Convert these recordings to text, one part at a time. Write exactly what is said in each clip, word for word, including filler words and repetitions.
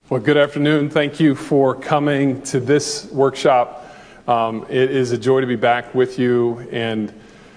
Well, good afternoon. Thank you for coming to this workshop. Um, it is a joy to be back with you and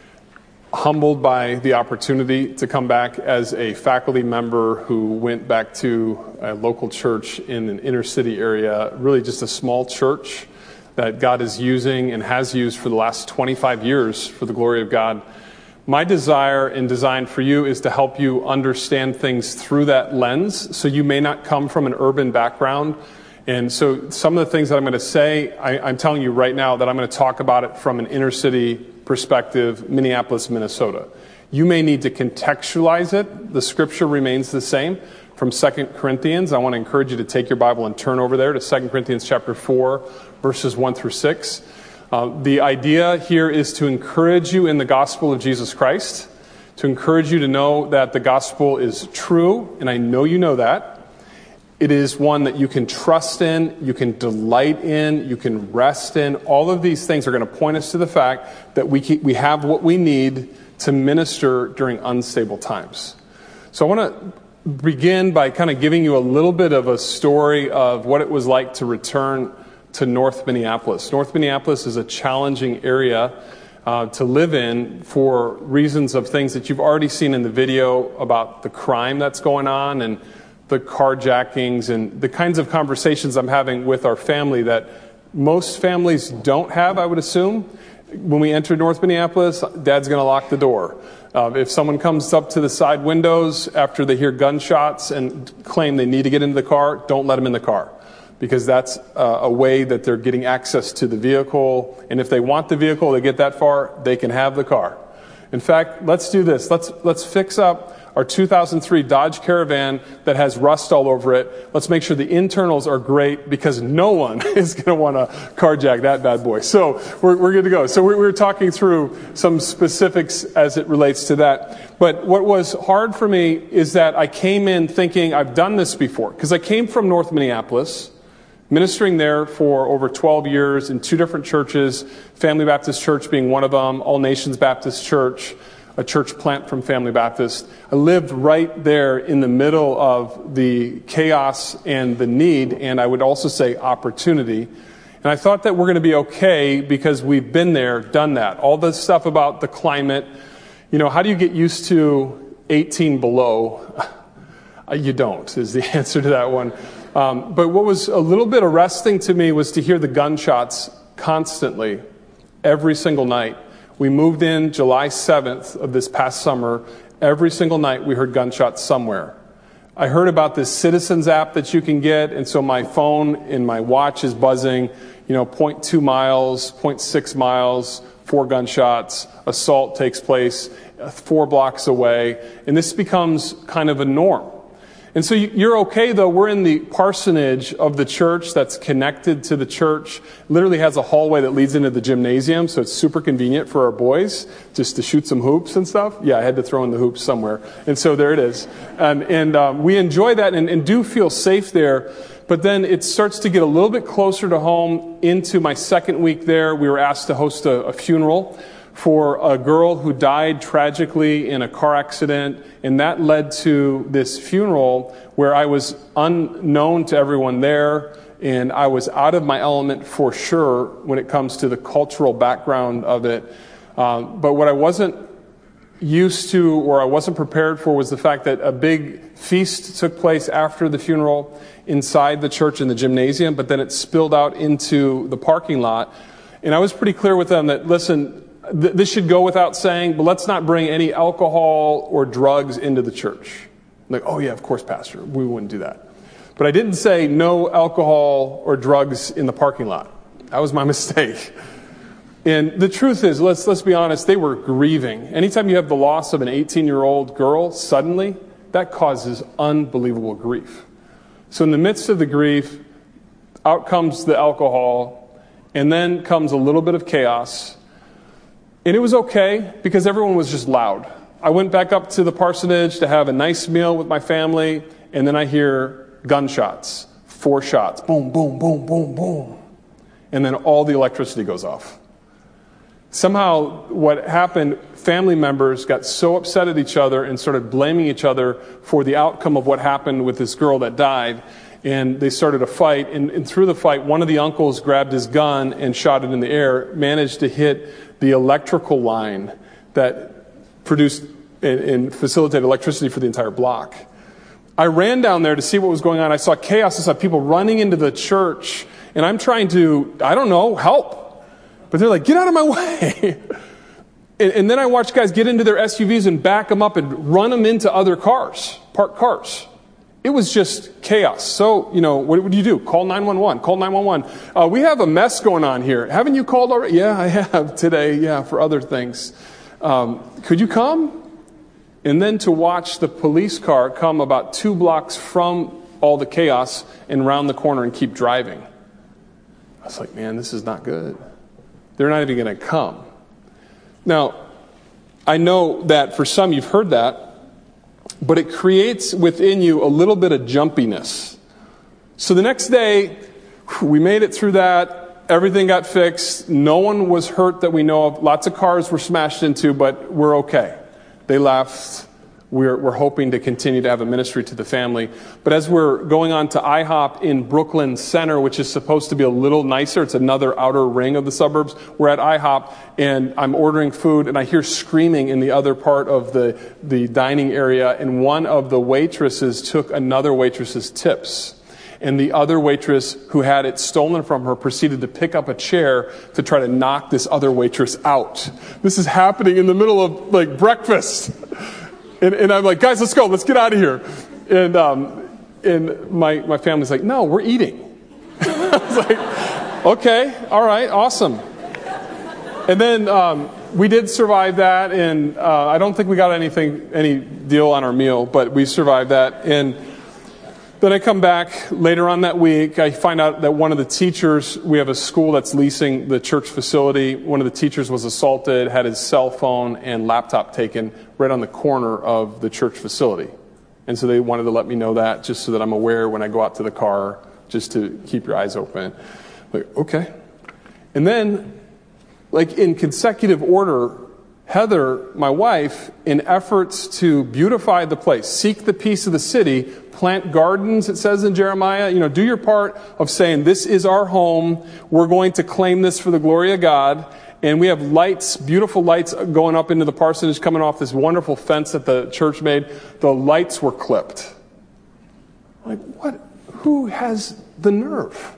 humbled by the opportunity to come back as a faculty member who went back to a local church in an inner city area, really just a small church that God is using and has used for the last twenty-five years for the glory of God. My desire and design for you is to help you understand things through that lens, so you may not come from an urban background. And so some of the things that I'm going to say, I, I'm telling you right now that I'm going to talk about it from an inner city perspective, Minneapolis, Minnesota. You may need to contextualize it. The scripture remains the same from Second Corinthians. I want to encourage you to take your Bible and turn over there to Second Corinthians chapter four, verses one through six. Uh, the idea here is to encourage you in the gospel of Jesus Christ, to encourage you to know that the gospel is true, and I know you know that. It is one that you can trust in, you can delight in, you can rest in. All of these things are going to point us to the fact that we keep, we have what we need to minister during unstable times. So I want to begin by kind of giving you a little bit of a story of what it was like to return to North Minneapolis. North Minneapolis is a challenging area uh, to live in for reasons of things that you've already seen in the video about the crime that's going on and the carjackings and the kinds of conversations I'm having with our family that most families don't have, I would assume. When we enter North Minneapolis, Dad's going to lock the door. Uh, if someone comes up to the side windows after they hear gunshots and claim they need to get into the car, don't let them in the car, because that's uh, a way that they're getting access to the vehicle. And if they want the vehicle, they get that far, they can have the car. In fact, let's do this. Let's let's fix up our two thousand three Dodge Caravan that has rust all over it. Let's make sure the internals are great, because no one is going to want to carjack that bad boy. So we're we're good to go. So we're, we're talking through some specifics as it relates to that. But what was hard for me is that I came in thinking I've done this before, because I came from North Minneapolis, ministering there for over twelve years in two different churches, Family Baptist Church being one of them, All Nations Baptist Church, a church plant from Family Baptist. I lived right there in the middle of the chaos and the need, and I would also say opportunity. And I thought that we're going to be okay because we've been there, done that. All the stuff about the climate, you know, how do you get used to eighteen below? You don't, is the answer to that one. Um, but what was a little bit arresting to me was to hear the gunshots constantly, every single night. We moved in July seventh of this past summer. Every single night we heard gunshots somewhere. I heard about this Citizens app that you can get, and so my phone and my watch is buzzing, you know, zero point two miles, zero point six miles, four gunshots, assault takes place four blocks away, and this becomes kind of a norm. And so you're okay, though. We're in the parsonage of the church that's connected to the church. Literally has a hallway that leads into the gymnasium, so it's super convenient for our boys just to shoot some hoops and stuff. Yeah, I had to throw in the hoops somewhere. And so there it is. Um, and um, we enjoy that and, and do feel safe there. But then it starts to get a little bit closer to home. Into my second week there, we were asked to host a, a funeral for a girl who died tragically in a car accident, and that led to this funeral where I was unknown to everyone there, and I was out of my element for sure when it comes to the cultural background of it. Um, but what I wasn't used to or I wasn't prepared for was the fact that a big feast took place after the funeral inside the church in the gymnasium, but then it spilled out into the parking lot. And I was pretty clear with them that, listen, this should go without saying, but let's not bring any alcohol or drugs into the church. Like, oh yeah, of course, Pastor, we wouldn't do that. But I didn't say no alcohol or drugs in the parking lot. That was my mistake. And the truth is, let's let's be honest, they were grieving. Anytime you have the loss of an eighteen-year-old girl, suddenly, that causes unbelievable grief. So in the midst of the grief, out comes the alcohol, and then comes a little bit of chaos. And it was okay because everyone was just loud. I went back up to the parsonage to have a nice meal with my family, and then I hear gunshots, four shots, boom, boom, boom, boom, boom. And then all the electricity goes off. Somehow what happened, family members got so upset at each other and started blaming each other for the outcome of what happened with this girl that died. And they started a fight, and, and through the fight, one of the uncles grabbed his gun and shot it in the air, managed to hit the electrical line that produced and, and facilitated electricity for the entire block. I ran down there to see what was going on. I saw chaos. I saw people running into the church, and I'm trying to, I don't know, help. But they're like, get out of my way. and, and then I watched guys get into their S U Vs and back them up and run them into other cars, parked cars. It was just chaos. So, you know, what would you do? Call nine one one. Call nine one one. Uh, we have a mess going on here. Haven't you called already? Yeah, I have today. Yeah, for other things. Um, could you come? And then to watch the police car come about two blocks from all the chaos and round the corner and keep driving. I was like, man, this is not good. They're not even going to come. Now, I know that for some you've heard that, but it creates within you a little bit of jumpiness. So the next day, we made it through that. Everything got fixed. No one was hurt that we know of. Lots of cars were smashed into, but we're okay. They left. We're, we're hoping to continue to have a ministry to the family. But as we're going on to I hop in Brooklyn Center, which is supposed to be a little nicer, it's another outer ring of the suburbs, we're at I hop, and I'm ordering food, and I hear screaming in the other part of the, the dining area, and one of the waitresses took another waitress's tips. And the other waitress who had it stolen from her proceeded to pick up a chair to try to knock this other waitress out. This is happening in the middle of, like, breakfast. And, and I'm like, guys, let's go. Let's get out of here. And um, and my, my family's like, no, we're eating. I was like, okay, all right, awesome. And then um, we did survive that. And uh, I don't think we got anything, any deal on our meal, but we survived that. And then I come back later on that week. I find out that one of the teachers, we have a school that's leasing the church facility. One of the teachers was assaulted, had his cell phone and laptop taken right on the corner of the church facility. And so they wanted to let me know that just so that I'm aware when I go out to the car, just to keep your eyes open. Like, okay. And then, like in consecutive order, Heather, my wife, in efforts to beautify the place, seek the peace of the city, plant gardens, it says in Jeremiah, you know, do your part of saying, this is our home. We're going to claim this for the glory of God. And we have lights, beautiful lights going up into the parsonage, coming off this wonderful fence that the church made. The lights were clipped. Like, what? Who has the nerve?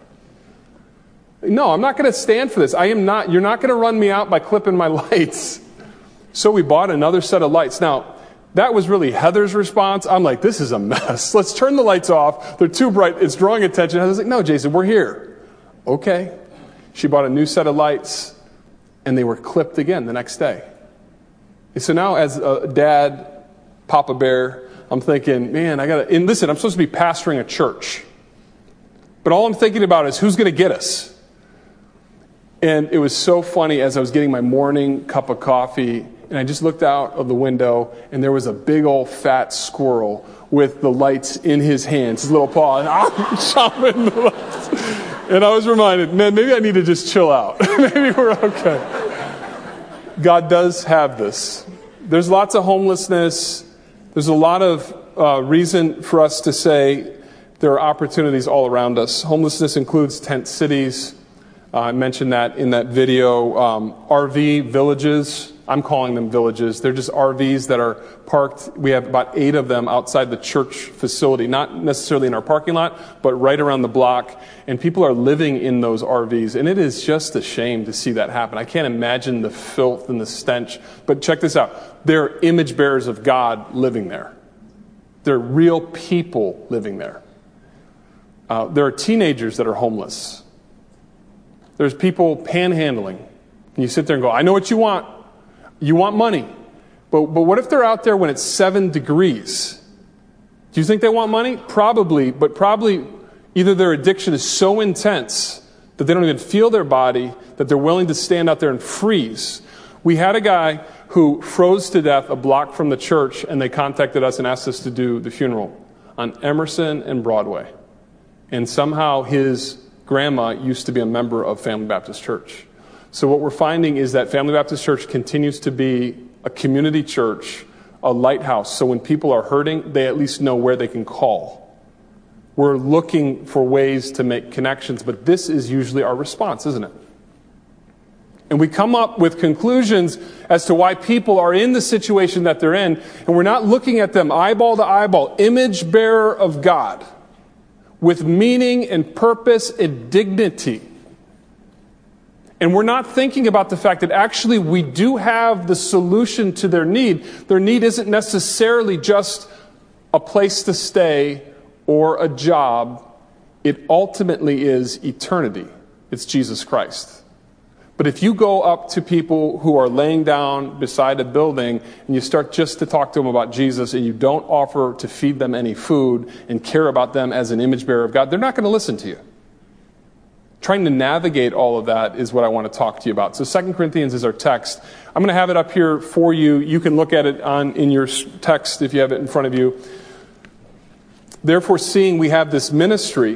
No, I'm not going to stand for this. I am not. You're not going to run me out by clipping my lights. So we bought another set of lights. Now, that was really Heather's response. I'm like, this is a mess. Let's turn the lights off. They're too bright. It's drawing attention. I was like, no, Jason, we're here. Okay. She bought a new set of lights, and they were clipped again the next day. And so now as a dad, Papa Bear, I'm thinking, man, I got to, and listen, I'm supposed to be pastoring a church. But all I'm thinking about is who's going to get us? And it was so funny as I was getting my morning cup of coffee, and I just looked out of the window, and there was a big old fat squirrel with the lights in his hands, his little paw, and I'm chomping the lights. And I was reminded, man, maybe I need to just chill out. Maybe we're okay. God does have this. There's lots of homelessness. There's a lot of uh, reason for us to say there are opportunities all around us. Homelessness includes tent cities. Uh, I mentioned that in that video. Um, R V villages. I'm calling them villages. They're just R Vs that are parked. We have about eight of them outside the church facility, not necessarily in our parking lot, but right around the block. And people are living in those R Vs. And it is just a shame to see that happen. I can't imagine the filth and the stench. But check this out. They're image bearers of God living there. They're real people living there. Uh, there are teenagers that are homeless. There's people panhandling. And you sit there and go, I know what you want. You want money. But, but what if they're out there when it's seven degrees? Do you think they want money? Probably, but probably either their addiction is so intense that they don't even feel their body, that they're willing to stand out there and freeze. We had a guy who froze to death a block from the church, and they contacted us and asked us to do the funeral on Emerson and Broadway. And somehow his grandma used to be a member of Family Baptist Church. So what we're finding is that Family Baptist Church continues to be a community church, a lighthouse. So when people are hurting, they at least know where they can call. We're looking for ways to make connections, but this is usually our response, isn't it? And we come up with conclusions as to why people are in the situation that they're in, and we're not looking at them eyeball to eyeball, image bearer of God, with meaning and purpose and dignity. And we're not thinking about the fact that actually we do have the solution to their need. Their need isn't necessarily just a place to stay or a job. It ultimately is eternity. It's Jesus Christ. But if you go up to people who are laying down beside a building and you start just to talk to them about Jesus and you don't offer to feed them any food and care about them as an image bearer of God, they're not going to listen to you. Trying to navigate all of that is what I want to talk to you about. So Second Corinthians is our text. I'm going to have it up here for you. You can look at it on in your text if you have it in front of you. Therefore, seeing we have this ministry,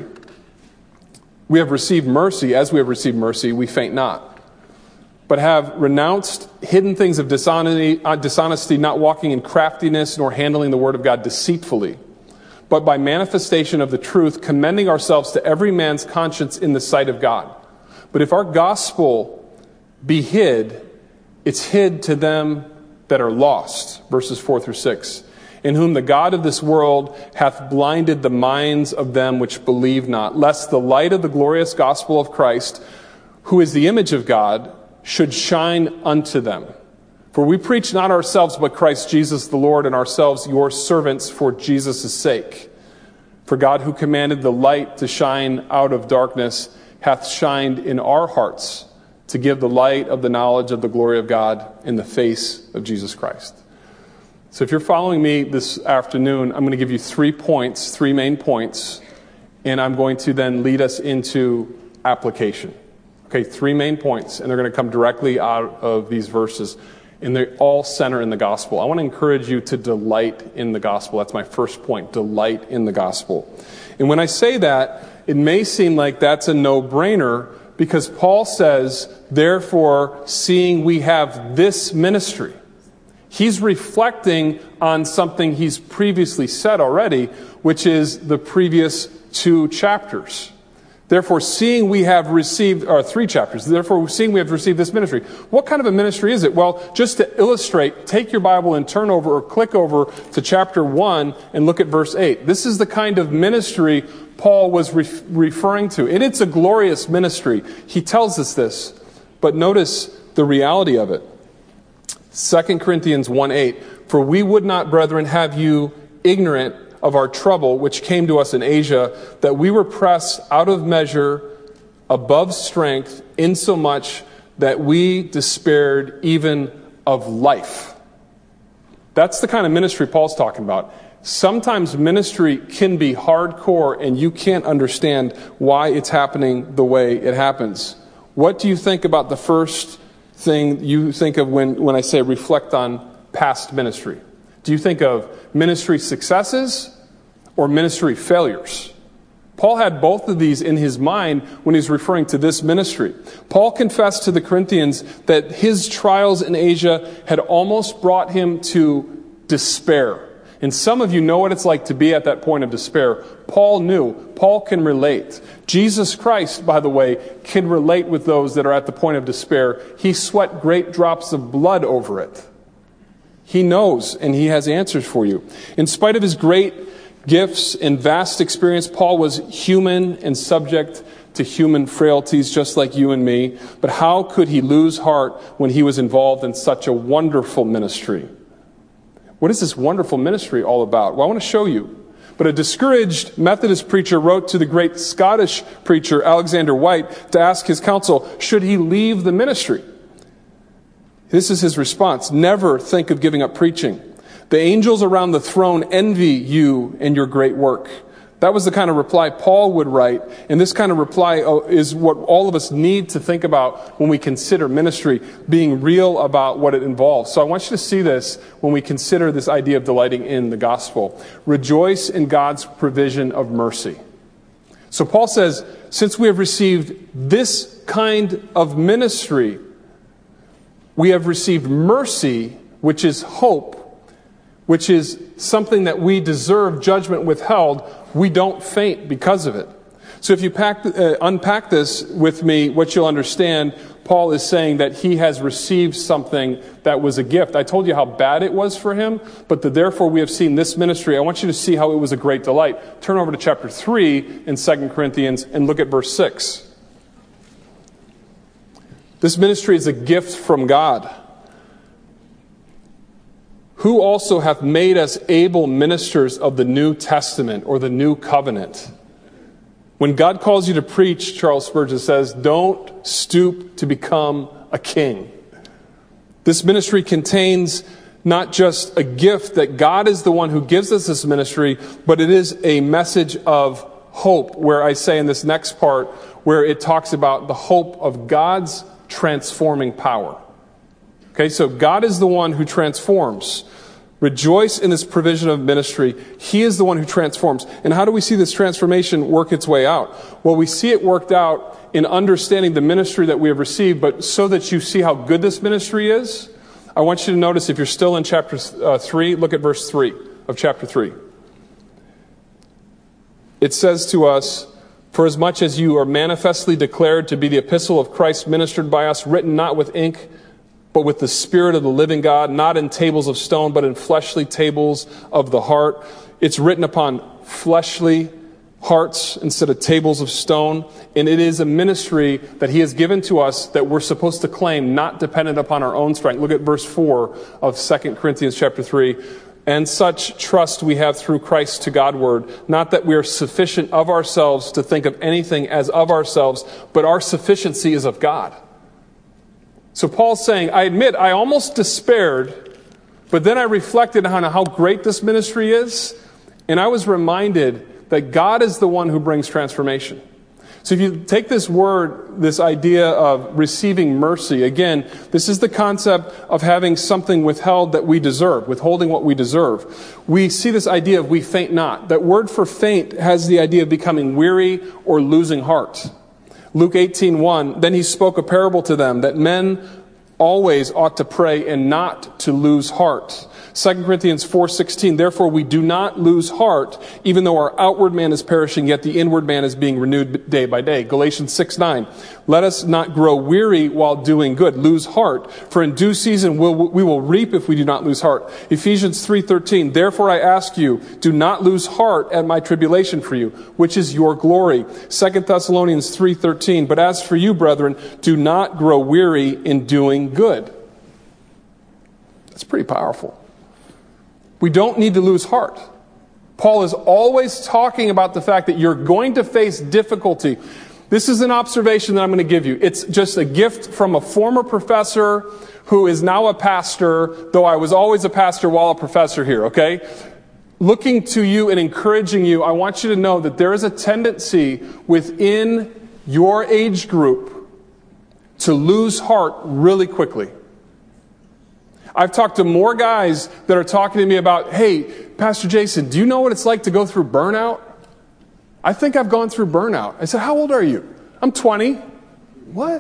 we have received mercy. As we have received mercy, we faint not, but have renounced hidden things of dishonesty, uh, dishonesty, not walking in craftiness, nor handling the word of God deceitfully, but by manifestation of the truth, commending ourselves to every man's conscience in the sight of God. But if our gospel be hid, it's hid to them that are lost. Verses four through six. In whom the God of this world hath blinded the minds of them which believe not, lest the light of the glorious gospel of Christ, who is the image of God, should shine unto them. For we preach not ourselves, but Christ Jesus the Lord, and ourselves your servants for Jesus' sake. For God, who commanded the light to shine out of darkness, hath shined in our hearts to give the light of the knowledge of the glory of God in the face of Jesus Christ. So if you're following me this afternoon, I'm going to give you three points, three main points, and I'm going to then lead us into application. Okay, three main points, and they're going to come directly out of these verses, and they all center in the gospel. I want to encourage you to delight in the gospel. That's my first point, delight in the gospel. And when I say that, it may seem like that's a no-brainer, because Paul says, therefore, seeing we have this ministry. He's reflecting on something he's previously said already, which is the previous two chapters. Therefore, seeing we have received, or three chapters, therefore, seeing we have received this ministry. What kind of a ministry is it? Well, just to illustrate, take your Bible and turn over or click over to chapter one and look at verse eight. This is the kind of ministry Paul was re- referring to. And it's a glorious ministry. He tells us this. But notice the reality of it. Second Corinthians one eight. For we would not, brethren, have you ignorant of our trouble, which came to us in Asia, that we were pressed out of measure, above strength, insomuch that we despaired even of life. That's the kind of ministry Paul's talking about. Sometimes ministry can be hardcore and you can't understand why it's happening the way it happens. What do you think about the first thing you think of when, when I say reflect on past ministry? Do you think of ministry successes or ministry failures? Paul had both of these in his mind when he's referring to this ministry. Paul confessed to the Corinthians that his trials in Asia had almost brought him to despair. And some of you know what it's like to be at that point of despair. Paul knew. Paul can relate. Jesus Christ, by the way, can relate with those that are at the point of despair. He sweat great drops of blood over it. He knows, and he has answers for you. In spite of his great gifts and vast experience, Paul was human and subject to human frailties just like you and me. But how could he lose heart when he was involved in such a wonderful ministry? What is this wonderful ministry all about? Well, I want to show you. But a discouraged Methodist preacher wrote to the great Scottish preacher Alexander White to ask his counsel, should he leave the ministry? This is his response. Never think of giving up preaching. The angels around the throne envy you and your great work. That was the kind of reply Paul would write. And this kind of reply is what all of us need to think about when we consider ministry, being real about what it involves. So I want you to see this when we consider this idea of delighting in the gospel. Rejoice in God's provision of mercy. So Paul says, since we have received this kind of ministry, we have received mercy, which is hope, which is something that we deserve judgment withheld. we don't faint because of it. So if you pack, uh, unpack this with me, what you'll understand, Paul is saying that he has received something that was a gift. I told you how bad it was for him, but the therefore we have seen this ministry. I want you to see how it was a great delight. Turn over to chapter three in Second Corinthians and look at verse six. This ministry is a gift from God, who also hath made us able ministers of the New Testament or the New Covenant. When God calls you to preach, Charles Spurgeon says, don't stoop to become a king. This ministry contains not just a gift that God is the one who gives us this ministry, but it is a message of hope, where I say in this next part, where it talks about the hope of God's transforming power. Okay, so God is the one who transforms. Rejoice in this provision of ministry. He is the one who transforms. And how do we see this transformation work its way out? Well, we see it worked out in understanding the ministry that we have received, but so that you see how good this ministry is, I want you to notice, if you're still in chapter uh, three, look at verse three of chapter three. It says to us, for as much as you are manifestly declared to be the epistle of Christ ministered by us, written not with ink, but with the Spirit of the living God, not in tables of stone, but in fleshly tables of the heart. It's written upon fleshly hearts instead of tables of stone. And it is a ministry that he has given to us that we're supposed to claim, not dependent upon our own strength. Look at verse four of Second Corinthians chapter three. And such trust we have through Christ to Godward, not that we are sufficient of ourselves to think of anything as of ourselves, but our sufficiency is of God. So Paul's saying, I admit, I almost despaired, but then I reflected on how great this ministry is, and I was reminded that God is the one who brings transformation. So if you take this word, this idea of receiving mercy, again, this is the concept of having something withheld that we deserve, withholding what we deserve. We see this idea of we faint not. That word for faint has the idea of becoming weary or losing heart. Luke eighteen one, then he spoke a parable to them that men always ought to pray and not to lose heart. Second Corinthians four sixteen, therefore we do not lose heart, even though our outward man is perishing, yet the inward man is being renewed day by day. Galatians six nine, let us not grow weary while doing good, lose heart, for in due season we'll, we will reap if we do not lose heart. Ephesians three thirteen, therefore I ask you, do not lose heart at my tribulation for you, which is your glory. Second Thessalonians three thirteen, but as for you, brethren, do not grow weary in doing good. That's pretty powerful. We don't need to lose heart. Paul is always talking about the fact that you're going to face difficulty. This is an observation that I'm going to give you. It's just a gift from a former professor who is now a pastor, though I was always a pastor while a professor here, okay? Looking to you and encouraging you, I want you to know that there is a tendency within your age group to lose heart really quickly. I've talked to more guys that are talking to me about, hey, Pastor Jason, do you know what it's like to go through burnout? I think I've gone through burnout. I said, how old are you? I'm twenty. What?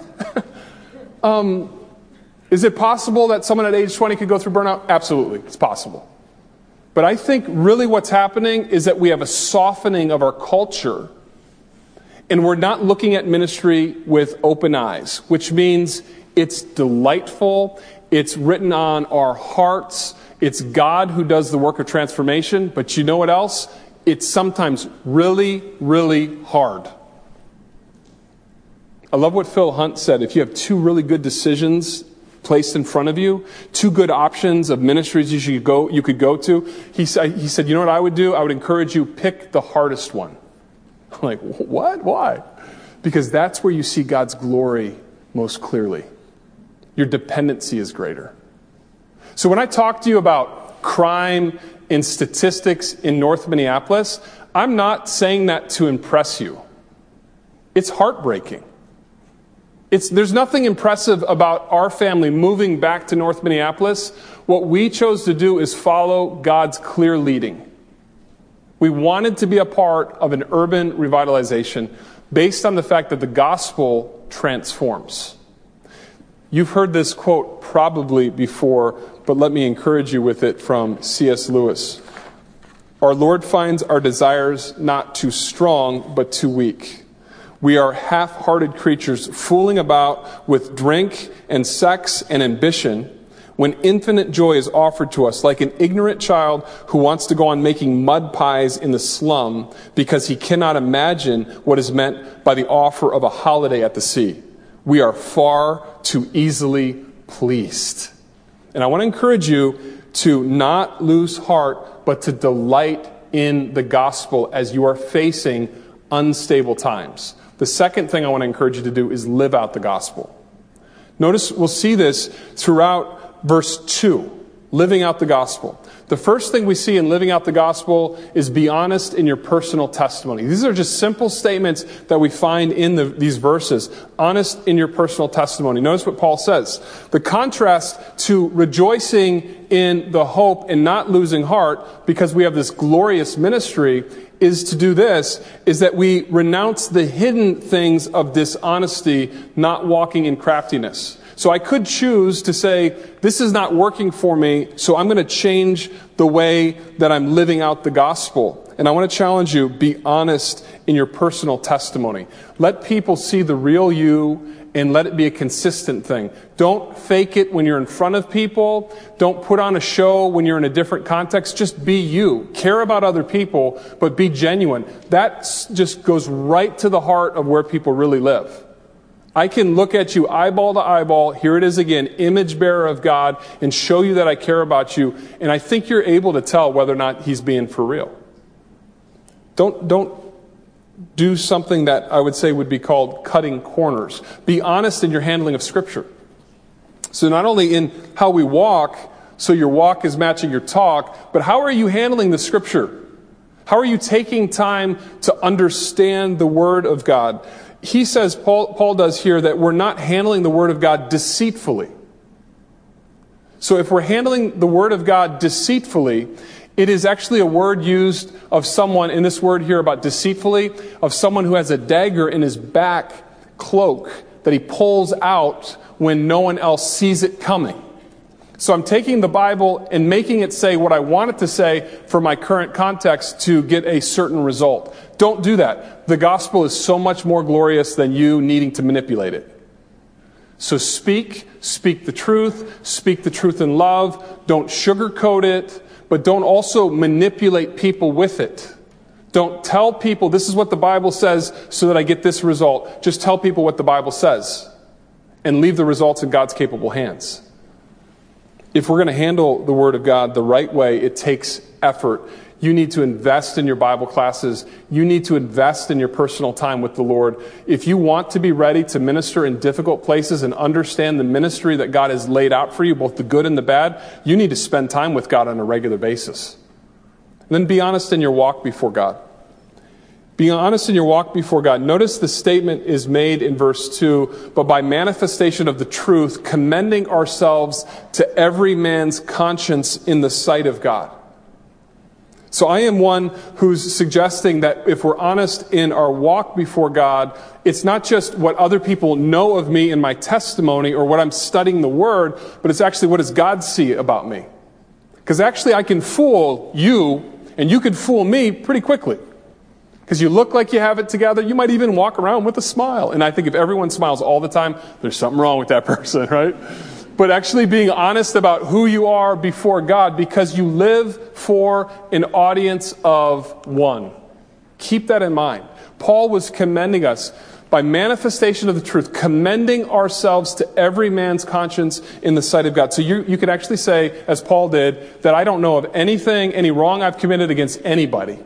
um, is it possible that someone at age twenty could go through burnout? Absolutely, it's possible. But I think really what's happening is that we have a softening of our culture, and we're not looking at ministry with open eyes, which means it's delightful. It's written on our hearts. It's God who does the work of transformation. But you know what else? It's sometimes really, really hard. I love what Phil Hunt said. If you have two really good decisions placed in front of you, two good options of ministries you should go, you could go to, he said, he said, you know what I would do? I would encourage you, pick the hardest one. I'm like, what? Why? Because that's where you see God's glory most clearly. Your dependency is greater. So when I talk to you about crime and statistics in North Minneapolis, I'm not saying that to impress you. It's heartbreaking. It's, there's nothing impressive about our family moving back to North Minneapolis. What we chose to do is follow God's clear leading. We wanted to be a part of an urban revitalization based on the fact that the gospel transforms. You've heard this quote probably before, but let me encourage you with it from C S Lewis. Our Lord finds our desires not too strong, but too weak. We are half-hearted creatures fooling about with drink and sex and ambition when infinite joy is offered to us, like an ignorant child who wants to go on making mud pies in the slum because he cannot imagine what is meant by the offer of a holiday at the sea. We are far too easily pleased. And I want to encourage you to not lose heart, but to delight in the gospel as you are facing unstable times. The second thing I want to encourage you to do is live out the gospel. Notice we'll see this throughout verse two, living out the gospel. The first thing we see in living out the gospel is be honest in your personal testimony. These are just simple statements that we find in the, these verses. Honest in your personal testimony. Notice what Paul says. The contrast to rejoicing in the hope and not losing heart because we have this glorious ministry is to do this, is that we renounce the hidden things of dishonesty, not walking in craftiness. So I could choose to say, this is not working for me, so I'm going to change the way that I'm living out the gospel. And I want to challenge you, be honest in your personal testimony. Let people see the real you and let it be a consistent thing. Don't fake it when you're in front of people. Don't put on a show when you're in a different context. Just be you. Care about other people, but be genuine. That just goes right to the heart of where people really live. I can look at you eyeball to eyeball, here it is again, image bearer of God, and show you that I care about you, and I think you're able to tell whether or not he's being for real. Don't, don't do something that I would say would be called cutting corners. Be honest in your handling of Scripture. So not only in how we walk, so your walk is matching your talk, but how are you handling the Scripture? How are you taking time to understand the Word of God? He says, Paul, Paul does here, that we're not handling the Word of God deceitfully. So if we're handling the Word of God deceitfully, it is actually a word used of someone, in this word here about deceitfully, of someone who has a dagger in his back cloak that he pulls out when no one else sees it coming. So I'm taking the Bible and making it say what I want it to say for my current context to get a certain result. Don't do that. The gospel is so much more glorious than you needing to manipulate it. So speak, speak the truth, speak the truth in love. Don't sugarcoat it, but don't also manipulate people with it. Don't tell people this is what the Bible says so that I get this result. Just tell people what the Bible says and leave the results in God's capable hands. If we're going to handle the Word of God the right way, it takes effort. You need to invest in your Bible classes. You need to invest in your personal time with the Lord. If you want to be ready to minister in difficult places and understand the ministry that God has laid out for you, both the good and the bad, you need to spend time with God on a regular basis. And then be honest in your walk before God. Be honest in your walk before God. Notice the statement is made in verse two, but by manifestation of the truth, commending ourselves to every man's conscience in the sight of God. So I am one who's suggesting that if we're honest in our walk before God, it's not just what other people know of me in my testimony or what I'm studying the Word, but it's actually what does God see about me. Because actually I can fool you, and you can fool me pretty quickly. Because you look like you have it together. You might even walk around with a smile. And I think if everyone smiles all the time, there's something wrong with that person, right? But actually being honest about who you are before God, because you live for an audience of one. Keep that in mind. Paul was commending us by manifestation of the truth, commending ourselves to every man's conscience in the sight of God. So you, you could actually say, as Paul did, that I don't know of anything, any wrong I've committed against anybody.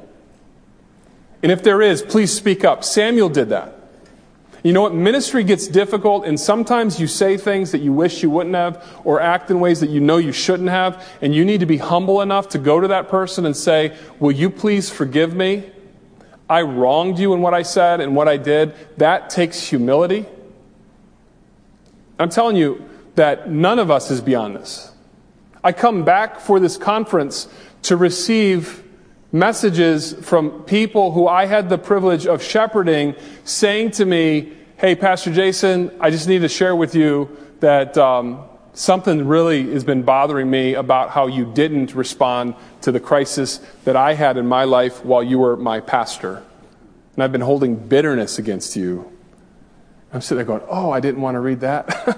And if there is, please speak up. Samuel did that. You know what? Ministry gets difficult, and sometimes you say things that you wish you wouldn't have, or act in ways that you know you shouldn't have, and you need to be humble enough to go to that person and say, will you please forgive me? I wronged you in what I said and what I did. That takes humility. I'm telling you that none of us is beyond this. I come back for this conference to receive messages from people who I had the privilege of shepherding saying to me, hey, Pastor Jason, I just need to share with you that um, something really has been bothering me about how you didn't respond to the crisis that I had in my life while you were my pastor. And I've been holding bitterness against you. I'm sitting there going, oh, I didn't want to read that.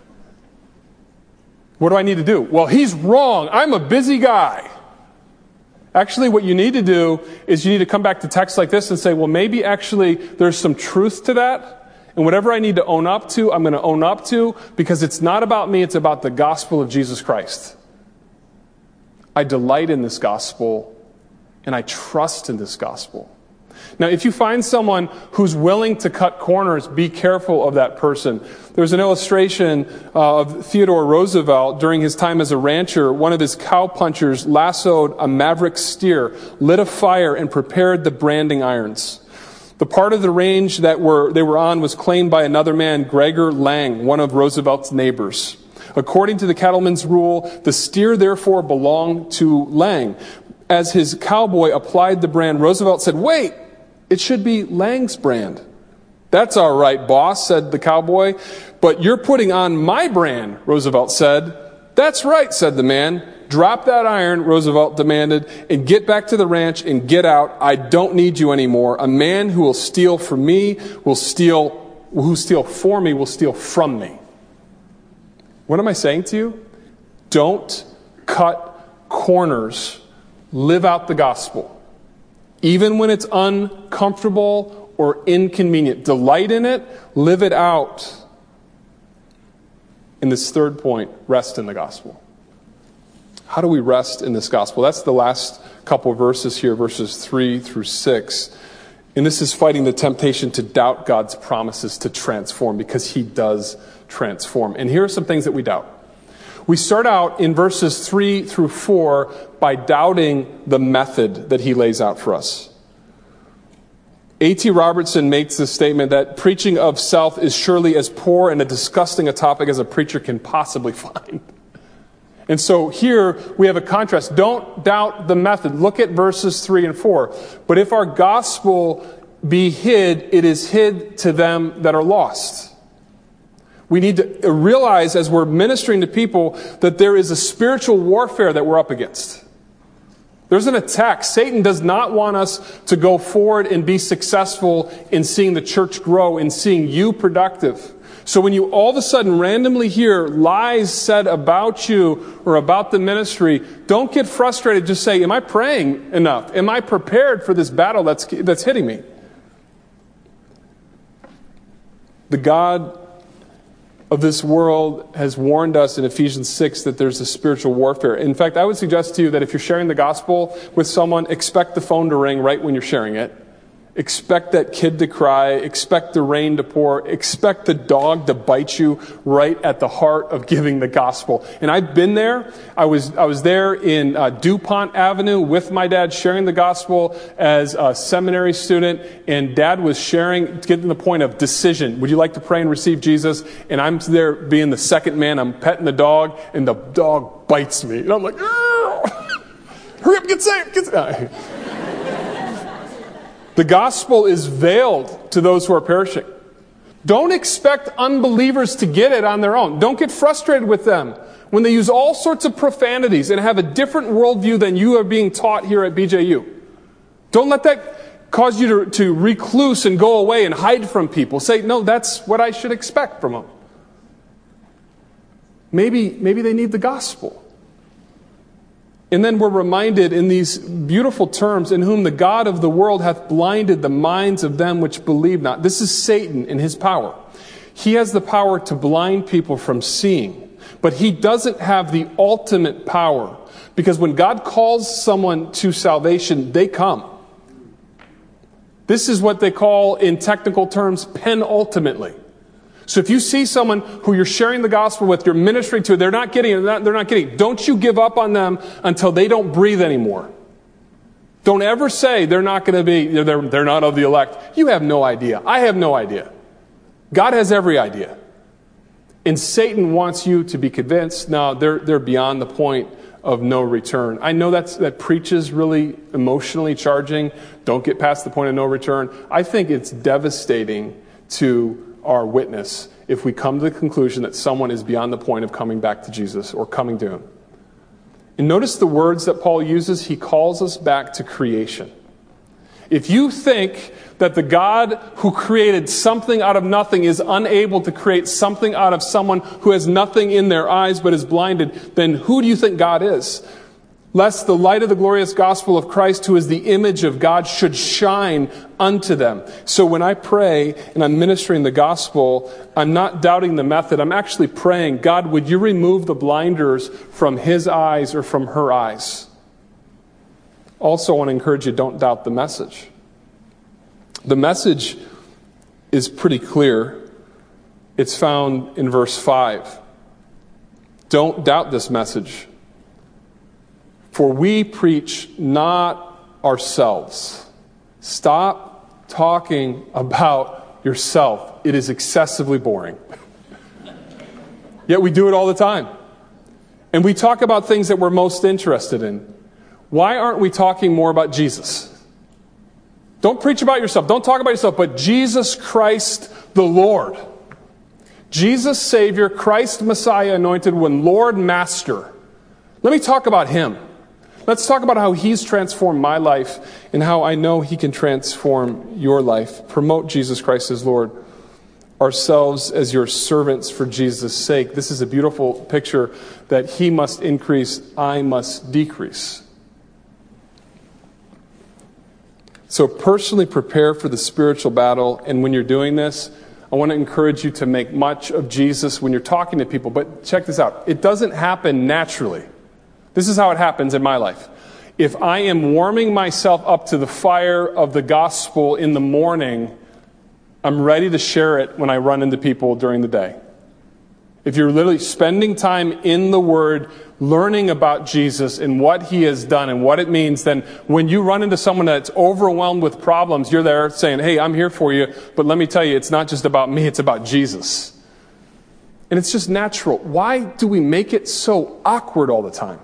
What do I need to do? Well, he's wrong. I'm a busy guy. Actually, what you need to do is you need to come back to texts like this and say, well, maybe actually there's some truth to that. And whatever I need to own up to, I'm going to own up to, because it's not about me, it's about the gospel of Jesus Christ. I delight in this gospel, and I trust in this gospel. Now, if you find someone who's willing to cut corners, be careful of that person. There's an illustration uh, of Theodore Roosevelt during his time as a rancher. One of his cowpunchers lassoed a maverick steer, lit a fire, and prepared the branding irons. The part of the range that were they were on was claimed by another man, Gregor Lang, one of Roosevelt's neighbors. According to the cattleman's rule, the steer therefore belonged to Lang. As his cowboy applied the brand, Roosevelt said, "Wait, it should be Lang's brand." "That's all right, boss," said the cowboy. "But you're putting on my brand," Roosevelt said. "That's right," said the man. "Drop that iron," Roosevelt demanded, "and get back to the ranch and get out. I don't need you anymore. A man who will steal from me will steal, who steal for me will steal from me." What am I saying to you? Don't cut corners. Live out the gospel. Even when it's uncomfortable or inconvenient. Delight in it. Live it out. And this third point, rest in the gospel. How do we rest in this gospel? That's the last couple of verses here, verses three through six. And this is fighting the temptation to doubt God's promises to transform, because he does transform. And here are some things that we doubt. We start out in verses three through four by doubting the method that he lays out for us. A T Robertson makes the statement that preaching of self is surely as poor and as disgusting a topic as a preacher can possibly find. And so here we have a contrast. Don't doubt the method. Look at verses three and four. "But if our gospel be hid, it is hid to them that are lost." We need to realize as we're ministering to people that there is a spiritual warfare that we're up against. There's an attack. Satan does not want us to go forward and be successful in seeing the church grow, in seeing you productive. So when you all of a sudden randomly hear lies said about you or about the ministry, don't get frustrated. Just say, am I praying enough? Am I prepared for this battle that's, that's hitting me? The God of this world has warned us in Ephesians six that there's a spiritual warfare. In fact, I would suggest to you that if you're sharing the gospel with someone, expect the phone to ring right when you're sharing it. Expect that kid to cry. Expect the rain to pour. Expect the dog to bite you right at the heart of giving the gospel. And I've been there. I was I was there in uh, DuPont Avenue with my dad sharing the gospel as a seminary student. And Dad was sharing, getting to the point of decision. Would you like to pray and receive Jesus? And I'm there being the second man. I'm petting the dog, and the dog bites me. And I'm like, hurry up, get saved, get saved. The gospel is veiled to those who are perishing. Don't expect unbelievers to get it on their own. Don't get frustrated with them when they use all sorts of profanities and have a different worldview than you are being taught here at B J U. Don't let that cause you to, to recluse and go away and hide from people. Say, no, that's what I should expect from them. Maybe, maybe they need the gospel. And then we're reminded in these beautiful terms, in whom the God of the world hath blinded the minds of them which believe not. This is Satan in his power. He has the power to blind people from seeing, but he doesn't have the ultimate power, because when God calls someone to salvation, they come. This is what they call in technical terms penultimately. So if you see someone who you're sharing the gospel with, you're ministering to, they're not getting it, they're not, they're not getting it. Don't you give up on them until they don't breathe anymore. Don't ever say they're not going to be, they're, they're not of the elect. You have no idea. I have no idea. God has every idea. And Satan wants you to be convinced. No, they're, they're beyond the point of no return. I know that's, that preaches really emotionally charging. Don't get past the point of no return. I think it's devastating to our witness if we come to the conclusion that someone is beyond the point of coming back to Jesus or coming to him. And notice the words that Paul uses. He calls us back to creation. If you think that the God who created something out of nothing is unable to create something out of someone who has nothing in their eyes but is blinded, then who do you think God is? Lest the light of the glorious gospel of Christ, who is the image of God, should shine unto them. So when I pray and I'm ministering the gospel, I'm not doubting the method. I'm actually praying, God, would you remove the blinders from his eyes or from her eyes? Also, I want to encourage you, don't doubt the message. The message is pretty clear. It's found in verse five. Don't doubt this message. For we preach not ourselves. Stop talking about yourself. It is excessively boring. Yet we do it all the time. And we talk about things that we're most interested in. Why aren't we talking more about Jesus? Don't preach about yourself. Don't talk about yourself, but Jesus Christ the Lord. Jesus Savior, Christ Messiah, Anointed One, Lord Master. Let me talk about him. Let's talk about how he's transformed my life and how I know he can transform your life. Promote Jesus Christ as Lord. Ourselves as your servants for Jesus' sake. This is a beautiful picture that he must increase, I must decrease. So personally prepare for the spiritual battle. And when you're doing this, I want to encourage you to make much of Jesus when you're talking to people. But check this out. It doesn't happen naturally. This is how it happens in my life. If I am warming myself up to the fire of the gospel in the morning, I'm ready to share it when I run into people during the day. If you're literally spending time in the Word, learning about Jesus and what he has done and what it means, then when you run into someone that's overwhelmed with problems, you're there saying, hey, I'm here for you, but let me tell you, it's not just about me, it's about Jesus. And it's just natural. Why do we make it so awkward all the time?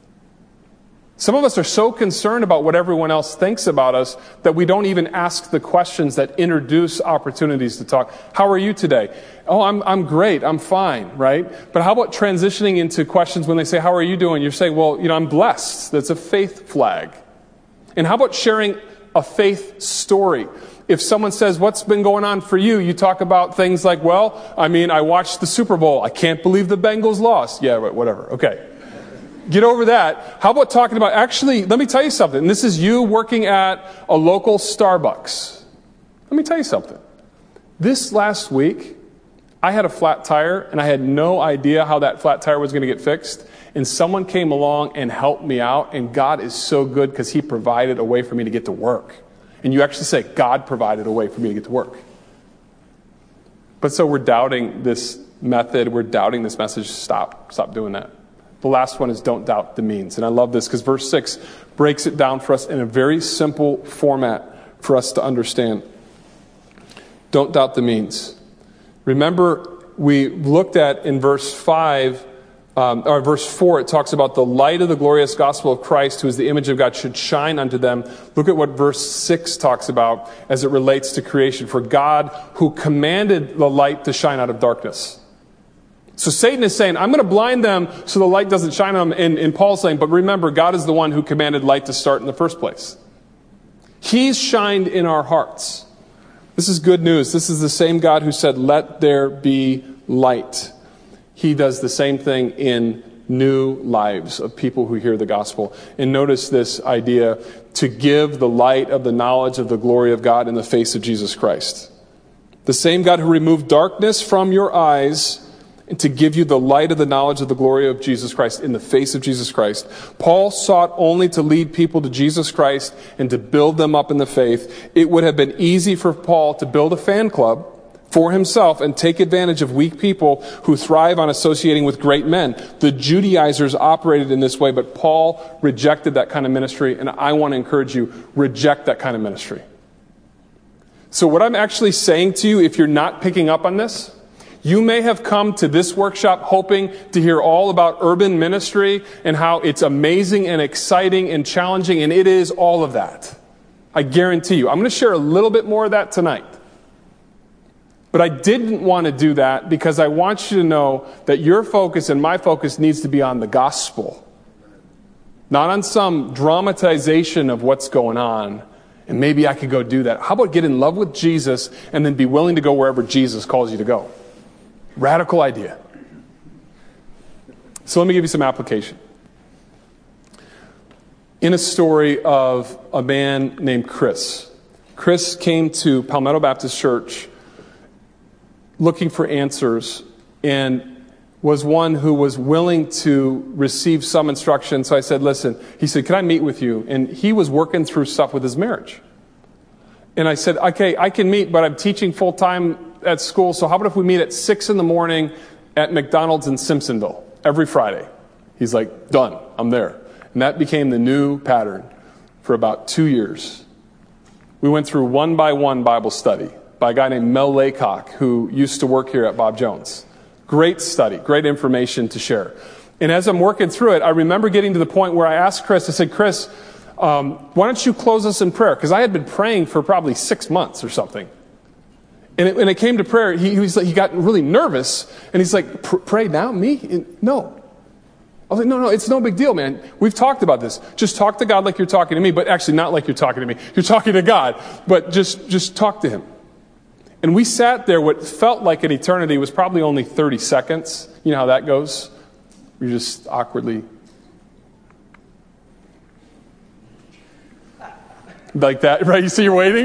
Some of us are so concerned about what everyone else thinks about us that we don't even ask the questions that introduce opportunities to talk. How are you today? Oh, I'm I'm great. I'm fine, right? But how about transitioning into questions when they say, how are you doing? You're saying, well, you know, I'm blessed. That's a faith flag. And how about sharing a faith story? If someone says, what's been going on for you? You talk about things like, well, I mean, I watched the Super Bowl. I can't believe the Bengals lost. Yeah, whatever. Okay. Get over that. How about talking about, actually, let me tell you something. This is you working at a local Starbucks. Let me tell you something. This last week, I had a flat tire, and I had no idea how that flat tire was going to get fixed. And someone came along and helped me out, and God is so good because he provided a way for me to get to work. And you actually say, God provided a way for me to get to work. But so we're doubting this method. We're doubting this message. Stop. Stop doing that. The last one is don't doubt the means. And I love this because verse six breaks it down for us in a very simple format for us to understand. Don't doubt the means. Remember, we looked at in verse five, um, or verse four, it talks about the light of the glorious gospel of Christ, who is the image of God, should shine unto them. Look at what verse six talks about as it relates to creation. For God, who commanded the light to shine out of darkness. So Satan is saying, I'm going to blind them so the light doesn't shine on them. And, and Paul's saying, but remember, God is the one who commanded light to start in the first place. He's shined in our hearts. This is good news. This is the same God who said, let there be light. He does the same thing in new lives of people who hear the gospel. And notice this idea, to give the light of the knowledge of the glory of God in the face of Jesus Christ. The same God who removed darkness from your eyes and to give you the light of the knowledge of the glory of Jesus Christ in the face of Jesus Christ. Paul sought only to lead people to Jesus Christ and to build them up in the faith. It would have been easy for Paul to build a fan club for himself and take advantage of weak people who thrive on associating with great men. The Judaizers operated in this way, but Paul rejected that kind of ministry, and I want to encourage you, reject that kind of ministry. So what I'm actually saying to you, if you're not picking up on this, you may have come to this workshop hoping to hear all about urban ministry and how it's amazing and exciting and challenging, and it is all of that. I guarantee you. I'm going to share a little bit more of that tonight. But I didn't want to do that because I want you to know that your focus and my focus needs to be on the gospel, not on some dramatization of what's going on. And maybe I could go do that. How about get in love with Jesus and then be willing to go wherever Jesus calls you to go? Radical idea. So let me give you some application. In a story of a man named Chris. Chris came to Palmetto Baptist Church looking for answers and was one who was willing to receive some instruction. So I said, listen, he said, can I meet with you? And he was working through stuff with his marriage. And I said, okay, I can meet, but I'm teaching full time at school. So how about if we meet at six in the morning at McDonald's in Simpsonville every Friday? He's like, done, I'm there. And that became the new pattern for about two years. We went through one by one Bible study by a guy named Mel Laycock, who used to work here at Bob Jones. Great study, great information to share. And as I'm working through it, I remember getting to the point where I asked Chris, I said, Chris, um, why don't you close us in prayer? Because I had been praying for probably six months or something. And it, when it came to prayer, he, he, was like, he got really nervous. And he's like, pray now? Me? And, no. I was like, no, no, it's no big deal, man. We've talked about this. Just talk to God like you're talking to me, but actually not like you're talking to me. You're talking to God, but just, just talk to him. And we sat there, what felt like an eternity was probably only thirty seconds. You know how that goes? You're just awkwardly like that, right? You see you're waiting?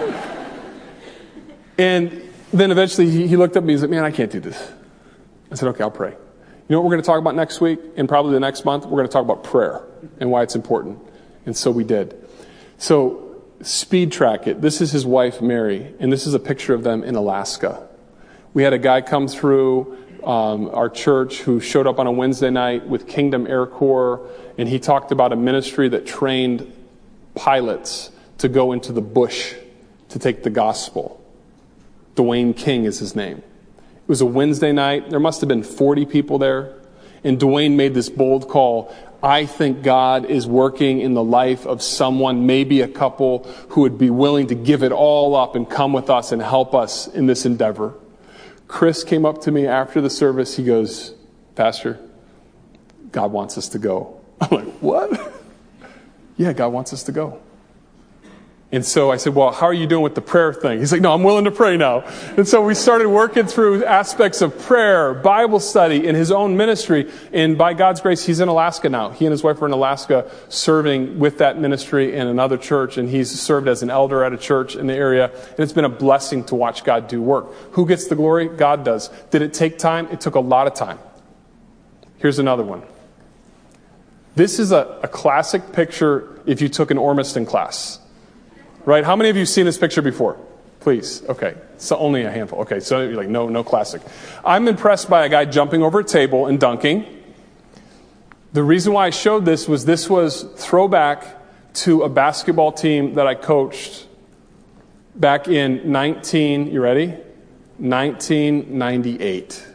And then eventually he, he looked up at me and he said, man, I can't do this. I said, okay, I'll pray. You know what we're going to talk about next week and probably the next month? We're going to talk about prayer and why it's important. And so we did. So speed track it. This is his wife, Mary, and this is a picture of them in Alaska. We had a guy come through um, our church who showed up on a Wednesday night with Kingdom Air Corps, and he talked about a ministry that trained pilots to go into the bush to take the gospel. Dwayne King is his name. It was a Wednesday night. There must have been forty people there. And Dwayne made this bold call. I think God is working in the life of someone, maybe a couple, who would be willing to give it all up and come with us and help us in this endeavor. Chris came up to me after the service. He goes, Pastor, God wants us to go. I'm like, what? Yeah, God wants us to go. And so I said, well, how are you doing with the prayer thing? He's like, no, I'm willing to pray now. And so we started working through aspects of prayer, Bible study, in his own ministry. And by God's grace, he's in Alaska now. He and his wife are in Alaska serving with that ministry in another church. And he's served as an elder at a church in the area. And it's been a blessing to watch God do work. Who gets the glory? God does. Did it take time? It took a lot of time. Here's another one. This is a, a classic picture if you took an Ormiston class. Right? How many of you have seen this picture before? Please. Okay. So only a handful. Okay. So you're like, no, no classic. I'm impressed by a guy jumping over a table and dunking. The reason why I showed this was this was throwback to a basketball team that I coached back in nineteen, you ready? nineteen ninety-eight.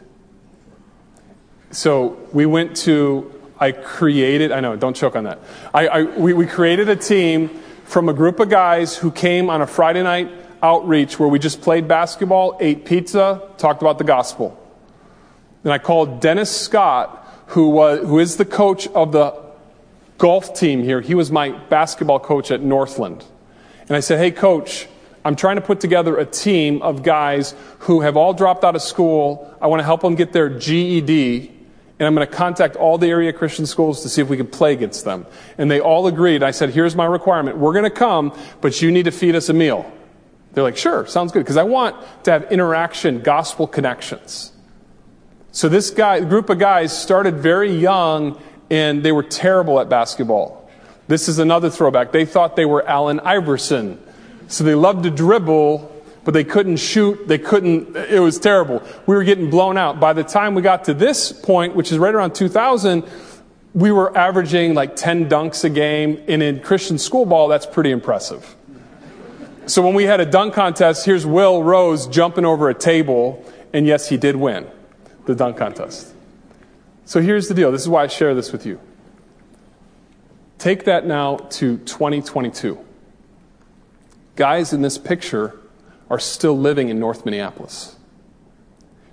So we went to, I created, I know, don't choke on that. I, I we, we created a team from a group of guys who came on a Friday night outreach where we just played basketball, ate pizza, talked about the gospel. And I called Dennis Scott, who was who is the coach of the golf team here. He was my basketball coach at Northland. And I said, hey, coach, I'm trying to put together a team of guys who have all dropped out of school. I want to help them get their G E D. And I'm going to contact all the area Christian schools to see if we can play against them. And they all agreed. I said, here's my requirement. We're going to come, but you need to feed us a meal. They're like, sure, sounds good. Because I want to have interaction, gospel connections. So this guy, group of guys started very young, and they were terrible at basketball. This is another throwback. They thought they were Allen Iverson. So they loved to dribble, but they couldn't shoot. They couldn't. It was terrible. We were getting blown out. By the time we got to this point, which is right around two thousand, we were averaging like ten dunks a game. And in Christian school ball, that's pretty impressive. So when we had a dunk contest, here's Will Rose jumping over a table. And yes, he did win the dunk contest. So here's the deal. This is why I share this with you. Take that now to twenty twenty-two. Guys in this picture are still living in North Minneapolis.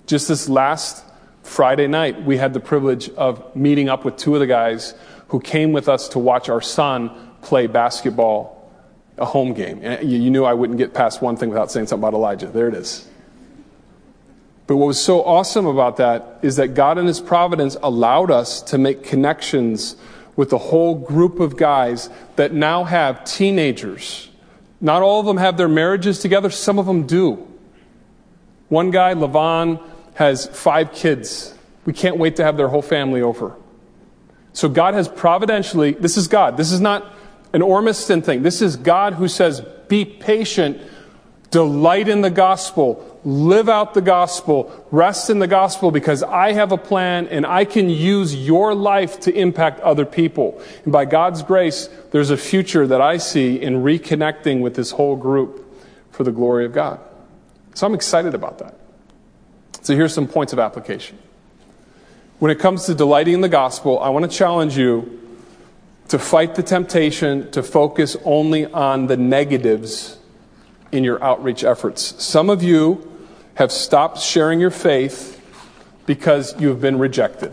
Just this last Friday night, we had the privilege of meeting up with two of the guys who came with us to watch our son play basketball, a home game. And you knew I wouldn't get past one thing without saying something about Elijah. There it is. But what was so awesome about that is that God in his providence allowed us to make connections with a whole group of guys that now have teenagers. Not all of them have their marriages together. Some of them do. One guy, Levon, has five kids. We can't wait to have their whole family over. So God has providentially, this is God. This is not an Ormiston thing. This is God who says, be patient, delight in the gospel, live out the gospel, rest in the gospel, because I have a plan and I can use your life to impact other people. And by God's grace, there's a future that I see in reconnecting with this whole group for the glory of God. So I'm excited about that. So here's some points of application. When it comes to delighting in the gospel, I want to challenge you to fight the temptation to focus only on the negatives in your outreach efforts. Some of you have stopped sharing your faith because you have been rejected.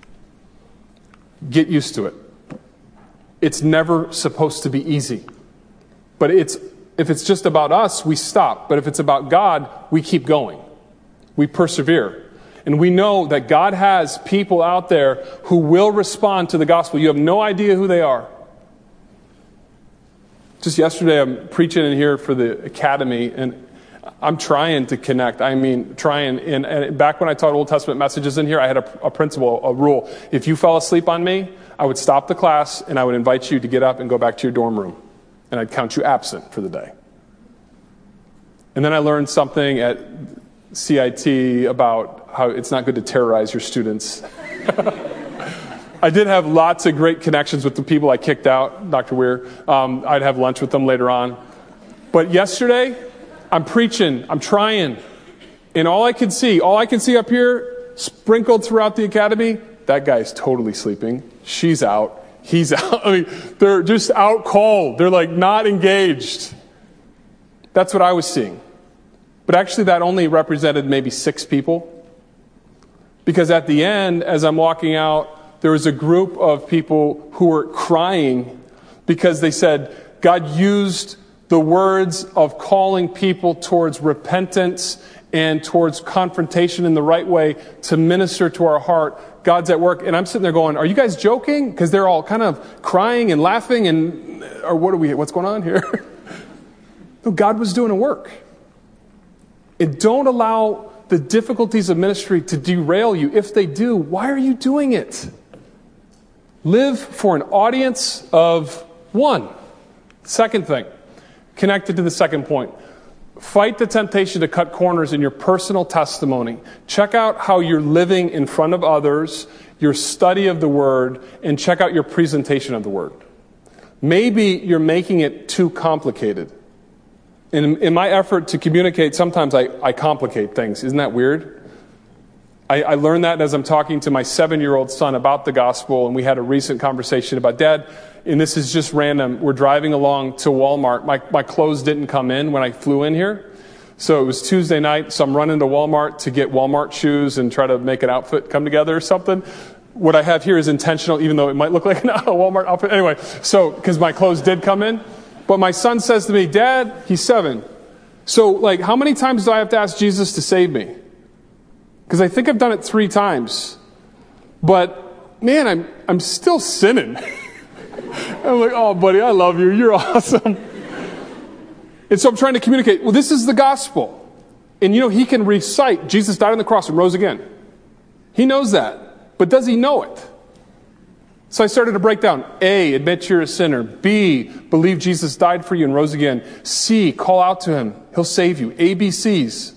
Get used to it. It's never supposed to be easy. But it's if it's just about us, we stop. But if it's about God, we keep going. We persevere. And we know that God has people out there who will respond to the gospel. You have no idea who they are. Just yesterday, I'm preaching in here for the academy, and I'm trying to connect. I mean, trying. And, and back when I taught Old Testament messages in here, I had a, a principle, a rule. If you fell asleep on me, I would stop the class, and I would invite you to get up and go back to your dorm room. And I'd count you absent for the day. And then I learned something at C I T about how it's not good to terrorize your students. I did have lots of great connections with the people I kicked out, Doctor Weir. Um, I'd have lunch with them later on. But yesterday, I'm preaching, I'm trying, and all I can see, all I can see up here, sprinkled throughout the academy, that guy's totally sleeping. She's out. He's out. I mean, they're just out cold. They're like not engaged. That's what I was seeing. But actually that only represented maybe six people. Because at the end, as I'm walking out, there was a group of people who were crying because they said, God used the words of calling people towards repentance and towards confrontation in the right way to minister to our heart. God's at work. And I'm sitting there going, are you guys joking? Because they're all kind of crying and laughing and, or what are we, what's going on here? No, God was doing a work. And don't allow the difficulties of ministry to derail you. If they do, why are you doing it? Live for an audience of one. Second thing, connected to the second point. Fight the temptation to cut corners in your personal testimony. Check out how you're living in front of others, your study of the Word, and check out your presentation of the Word. Maybe you're making it too complicated. In, in my effort to communicate, sometimes I, I complicate things. Isn't that weird? I, I learned that as I'm talking to my seven-year-old son about the gospel, and we had a recent conversation about, Dad, and this is just random, we're driving along to Walmart. My, my clothes didn't come in when I flew in here. So it was Tuesday night, so I'm running to Walmart to get Walmart shoes and try to make an outfit come together or something. What I have here is intentional, even though it might look like a Walmart outfit. Anyway, so, because my clothes did come in. But my son says to me, Dad, he's seven. So, like, how many times do I have to ask Jesus to save me? Because I think I've done it three times. But, man, I'm I'm still sinning. I'm like, oh, buddy, I love you. You're awesome. And so I'm trying to communicate, well, this is the gospel. And, you know, he can recite, Jesus died on the cross and rose again. He knows that. But does he know it? So I started to break down. A, admit you're a sinner. B, believe Jesus died for you and rose again. C, call out to him. He'll save you. A, B, C's.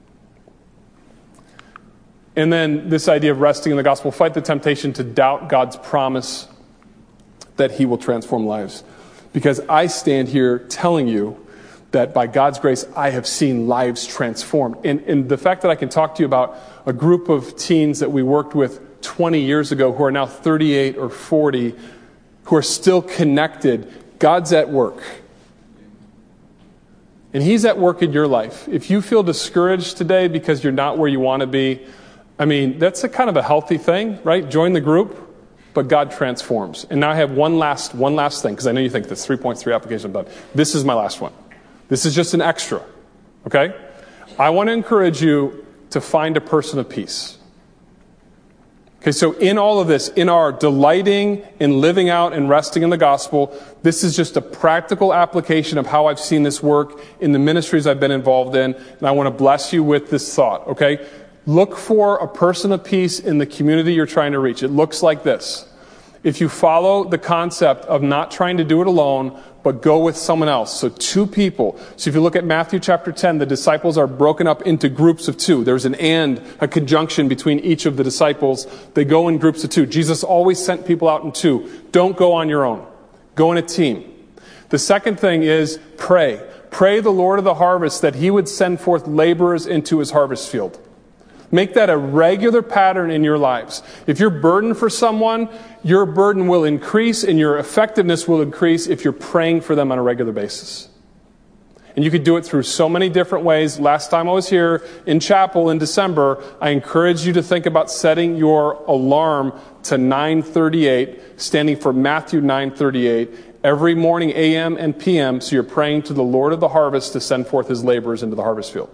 And then this idea of resting in the gospel. Fight the temptation to doubt God's promise that he will transform lives. Because I stand here telling you that by God's grace, I have seen lives transformed. And, and the fact that I can talk to you about a group of teens that we worked with twenty years ago who are now thirty-eight or forty, who are still connected, God's at work. And he's at work in your life. If you feel discouraged today because you're not where you want to be, I mean, that's a kind of a healthy thing, right? Join the group, but God transforms. And now I have one last one last thing, because I know you think this three point three application, I'm done. This is my last one. This is just an extra, okay? I want to encourage you to find a person of peace. Okay, so in all of this, in our delighting in living out and resting in the gospel, this is just a practical application of how I've seen this work in the ministries I've been involved in, and I want to bless you with this thought, okay? Look for a person of peace in the community you're trying to reach. It looks like this. If you follow the concept of not trying to do it alone, but go with someone else. So two people. So if you look at Matthew chapter ten, the disciples are broken up into groups of two. There's an and, a conjunction between each of the disciples. They go in groups of two. Jesus always sent people out in two. Don't go on your own. Go in a team. The second thing is pray. Pray the Lord of the harvest that he would send forth laborers into his harvest field. Make that a regular pattern in your lives. If you're burdened for someone, your burden will increase and your effectiveness will increase if you're praying for them on a regular basis. And you could do it through so many different ways. Last time I was here in chapel in December, I encouraged you to think about setting your alarm to nine thirty-eight, standing for Matthew nine thirty-eight, every morning A M and P M, so you're praying to the Lord of the harvest to send forth his laborers into the harvest field.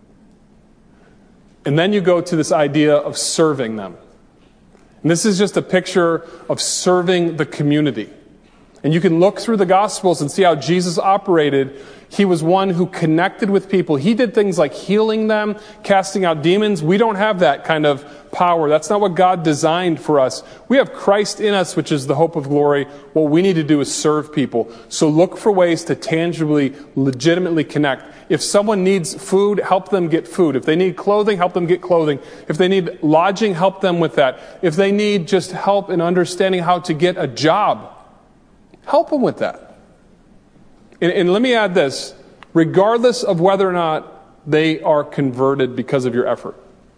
And then you go to this idea of serving them. And this is just a picture of serving the community. And you can look through the Gospels and see how Jesus operated. He was one who connected with people. He did things like healing them, casting out demons. We don't have that kind of power. That's not what God designed for us. We have Christ in us, which is the hope of glory. What we need to do is serve people. So look for ways to tangibly, legitimately connect. If someone needs food, help them get food. If they need clothing, help them get clothing. If they need lodging, help them with that. If they need just help in understanding how to get a job, help them with that. And, and let me add this. Regardless of whether or not they are converted because of your effort.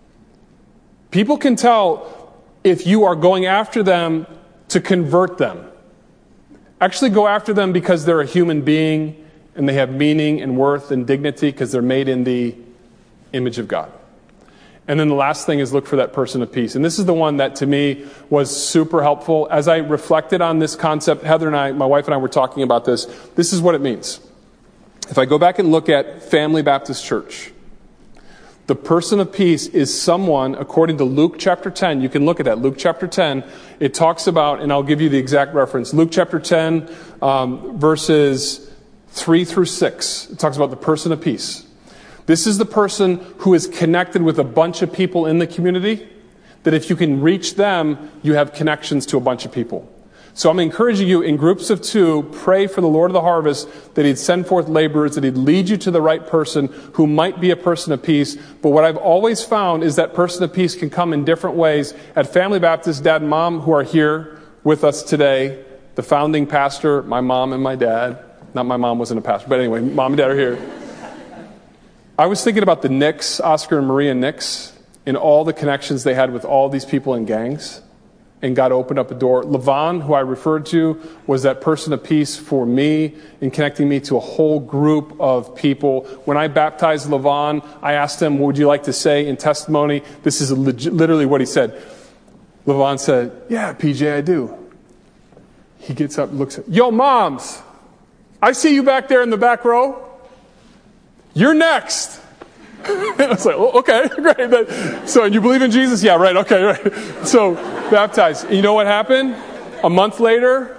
People can tell if you are going after them to convert them. Actually go after them because they're a human being and they have meaning and worth and dignity because they're made in the image of God. And then the last thing is look for that person of peace. And this is the one that to me was super helpful. As I reflected on this concept, Heather and I, my wife and I were talking about this. This is what it means. If I go back and look at Family Baptist Church, the person of peace is someone, according to Luke chapter ten, you can look at that, Luke chapter ten, it talks about, and I'll give you the exact reference, Luke chapter ten, um, verses three through six, it talks about the person of peace. This is the person who is connected with a bunch of people in the community, that if you can reach them, you have connections to a bunch of people. So I'm encouraging you in groups of two, pray for the Lord of the harvest that he'd send forth laborers, that he'd lead you to the right person who might be a person of peace. But what I've always found is that person of peace can come in different ways. At Family Baptist, Dad and Mom, who are here with us today, the founding pastor, my mom and my dad. Not my mom wasn't a pastor, but anyway, Mom and Dad are here. I was thinking about the Nicks, Oscar and Maria Nicks, and all the connections they had with all these people in gangs. And God opened up a door. Levon, who I referred to, was that person of peace for me in connecting me to a whole group of people. When I baptized Levon, I asked him, what would you like to say in testimony? This is legit, literally what he said. Levon said, yeah, P J, I do. He gets up and looks at, yo, moms, I see you back there in the back row. You're next. I was like, oh, okay, great. So you believe in Jesus? Yeah, right, okay, right. So baptized. You know what happened? A month later,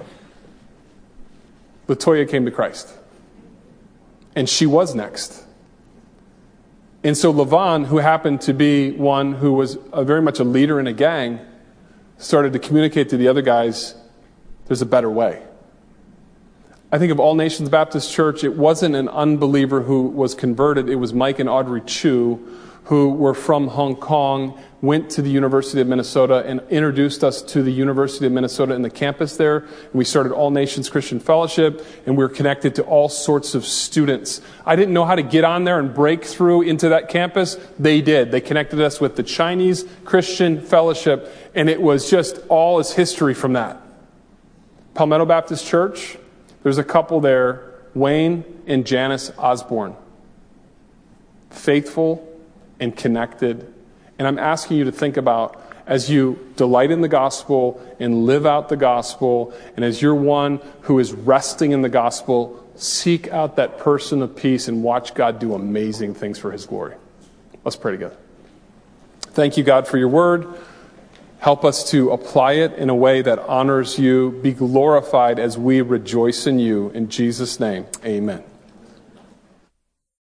Latoya came to Christ. And she was next. And so Levon, who happened to be one who was a, very much a leader in a gang, started to communicate to the other guys, there's a better way. I think of All Nations Baptist Church, it wasn't an unbeliever who was converted. It was Mike and Audrey Chu, who were from Hong Kong, went to the University of Minnesota and introduced us to the University of Minnesota and the campus there. And we started All Nations Christian Fellowship, and we were connected to all sorts of students. I didn't know how to get on there and break through into that campus. They did. They connected us with the Chinese Christian Fellowship, and it was just all is history from that. Palmetto Baptist Church, there's a couple there Wayne and Janice Osborne. Faithful and connected. And I'm asking you to think about, as you delight in the gospel and live out the gospel, and as you're one who is resting in the gospel, seek out that person of peace and watch God do amazing things for his glory. Let's pray together. Thank you, God, for your word. Help us to apply it in a way that honors you. Be glorified as we rejoice in you. In Jesus' name, amen.